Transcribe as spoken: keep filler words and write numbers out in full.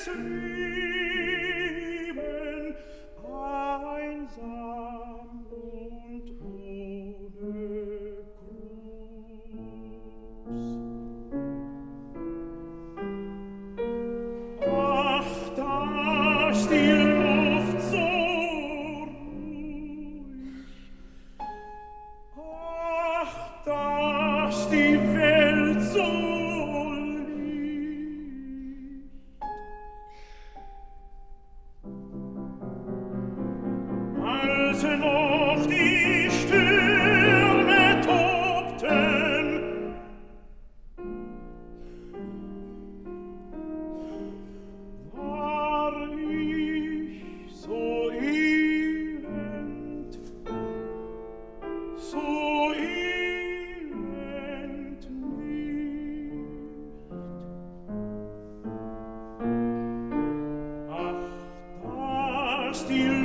Leben einsam und ohne Gruß. Ach, da ist die Luft so ruhig, ach, da ist die Welt so als noch die Stürme tobten, war ich so elend, so elend nicht. Ach, da ist die